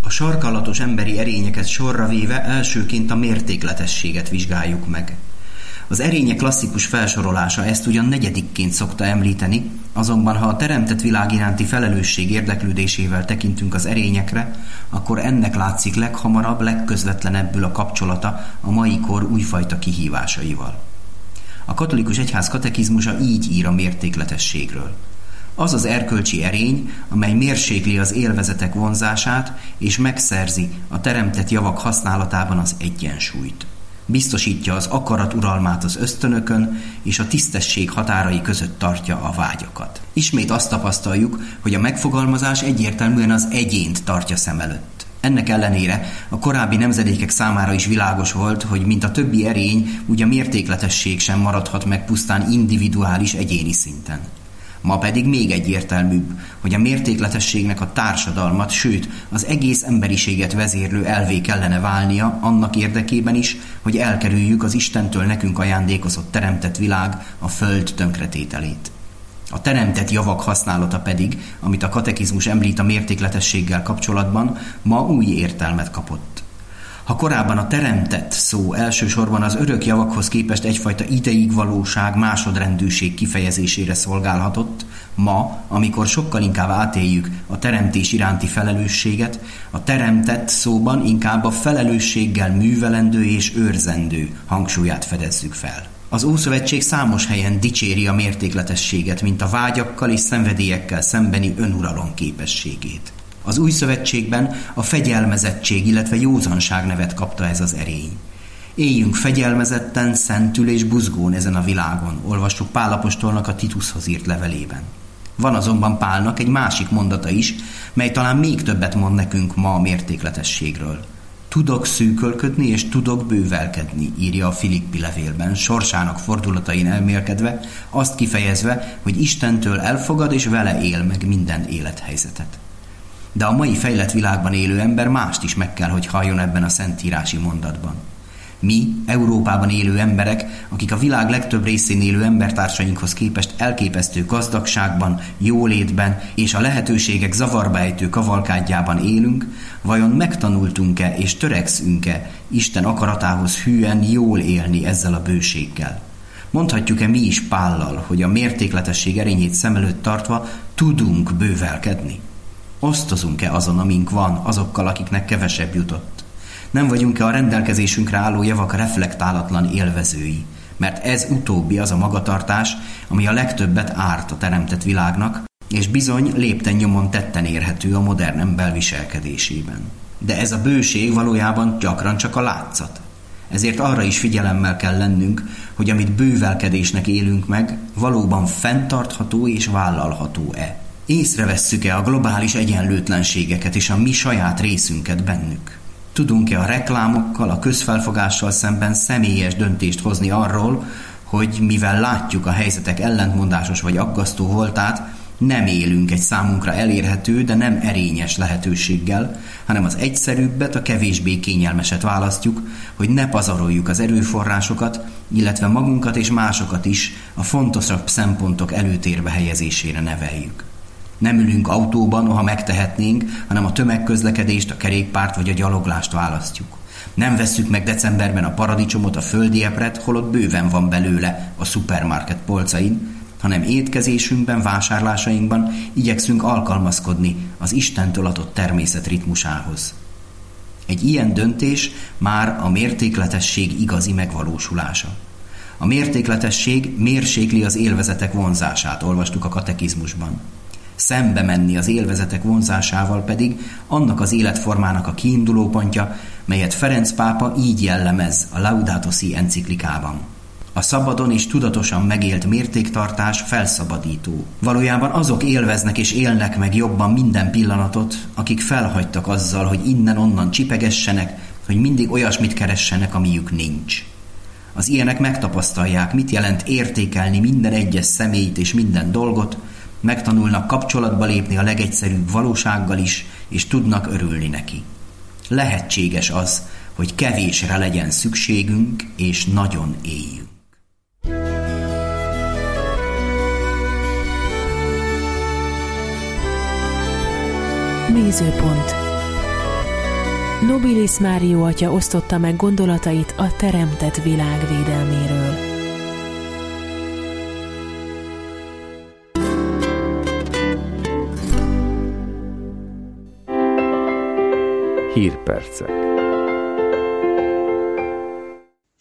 A sarkallatos emberi erényeket sorra véve elsőként a mértékletességet vizsgáljuk meg. Az erények klasszikus felsorolása ezt ugyan negyedikként szokta említeni, azonban ha a teremtett világ iránti felelősség érdeklődésével tekintünk az erényekre, akkor ennek látszik leghamarabb, legközvetlenebbül a kapcsolata a mai kor újfajta kihívásaival. A katolikus egyház katekizmusa így ír a mértékletességről. Az az erkölcsi erény, amely mérsékli az élvezetek vonzását és megszerzi a teremtett javak használatában az egyensúlyt. Biztosítja az akarat uralmát az ösztönökön, és a tisztesség határai között tartja a vágyakat. Ismét azt tapasztaljuk, hogy a megfogalmazás egyértelműen az egyént tartja szem előtt. Ennek ellenére a korábbi nemzedékek számára is világos volt, hogy mint a többi erény, úgy a mértékletesség sem maradhat meg pusztán individuális egyéni szinten. Ma pedig még egyértelműbb, hogy a mértékletességnek a társadalmat, sőt az egész emberiséget vezérlő elvé kellene válnia annak érdekében is, hogy elkerüljük az Istentől nekünk ajándékozott teremtett világ, a föld tönkretételét. A teremtett javak használata pedig, amit a katekizmus említ a mértékletességgel kapcsolatban, ma új értelmet kapott. Ha korábban a teremtett szó elsősorban az örök javakhoz képest egyfajta ideigvalóság, másodrendűség kifejezésére szolgálhatott, ma, amikor sokkal inkább átéljük a teremtés iránti felelősséget, a teremtett szóban inkább a felelősséggel művelendő és őrzendő hangsúlyát fedezzük fel. Az Ószövetség számos helyen dicséri a mértékletességet, mint a vágyakkal és szenvedélyekkel szembeni önuralom képességét. Az Új Szövetségben a fegyelmezettség, illetve józanság nevet kapta ez az erény. Éljünk fegyelmezetten, szentül és buzgón ezen a világon, olvastuk Pál apostolnak a Titushoz írt levelében. Van azonban Pálnak egy másik mondata is, mely talán még többet mond nekünk ma a mértékletességről. Tudok szűkölködni és tudok bővelkedni, írja a Filippi levélben, sorsának fordulatain elmélkedve, azt kifejezve, hogy Istentől elfogad és vele él meg minden élethelyzetet. De a mai fejlett világban élő ember mást is meg kell, hogy halljon ebben a szentírási mondatban. Mi, Európában élő emberek, akik a világ legtöbb részén élő embertársainkhoz képest elképesztő gazdagságban, jólétben és a lehetőségek zavarba ejtő kavalkádjában élünk, vajon megtanultunk-e és törekszünk-e Isten akaratához hűen jól élni ezzel a bőséggel? Mondhatjuk-e mi is Pállal, hogy a mértékletesség erényét szem előtt tartva tudunk bővelkedni? Osztozunk-e azon, amink van, azokkal, akiknek kevesebb jutott? Nem vagyunk-e a rendelkezésünkre álló javak reflektálatlan élvezői? Mert ez utóbbi az a magatartás, ami a legtöbbet árt a teremtett világnak, és bizony lépten nyomon tetten érhető a modern ember viselkedésében. De ez a bőség valójában gyakran csak a látszat. Ezért arra is figyelemmel kell lennünk, hogy amit bővelkedésnek élünk meg, valóban fenntartható és vállalható-e. Észrevesszük-e a globális egyenlőtlenségeket és a mi saját részünket bennük? Tudunk-e a reklámokkal, a közfelfogással szemben személyes döntést hozni arról, hogy mivel látjuk a helyzetek ellentmondásos vagy aggasztó voltát, nem élünk egy számunkra elérhető, de nem erényes lehetőséggel, hanem az egyszerűbbet, a kevésbé kényelmeset választjuk, hogy ne pazaroljuk az erőforrásokat, illetve magunkat és másokat is a fontosabb szempontok előtérbe helyezésére neveljük. Nem ülünk autóban, ha megtehetnénk, hanem a tömegközlekedést, a kerékpárt vagy a gyaloglást választjuk. Nem vesszük meg decemberben a paradicsomot, a földi epret, holott bőven van belőle a szupermarket polcain, hanem étkezésünkben, vásárlásainkban igyekszünk alkalmazkodni az Istentől adott természet ritmusához. Egy ilyen döntés már a mértékletesség igazi megvalósulása. A mértékletesség mérsékli az élvezetek vonzását, olvastuk a katekizmusban. Szembe menni az élvezetek vonzásával pedig annak az életformának a kiindulópontja, melyet Ferenc pápa így jellemez a Laudato Si enciklikában. A szabadon és tudatosan megélt mértéktartás felszabadító. Valójában azok élveznek és élnek meg jobban minden pillanatot, akik felhagytak azzal, hogy innen-onnan csipegessenek, hogy mindig olyasmit keressenek, amiük nincs. Az ilyenek megtapasztalják, mit jelent értékelni minden egyes személyt és minden dolgot, megtanulnak kapcsolatba lépni a legegyszerűbb valósággal is, és tudnak örülni neki. Lehetséges az, hogy kevésre legyen szükségünk, és nagyon éljünk. Nézőpont. Nobilis Mário atya osztotta meg gondolatait a teremtett világ védelméről. Hírpercek.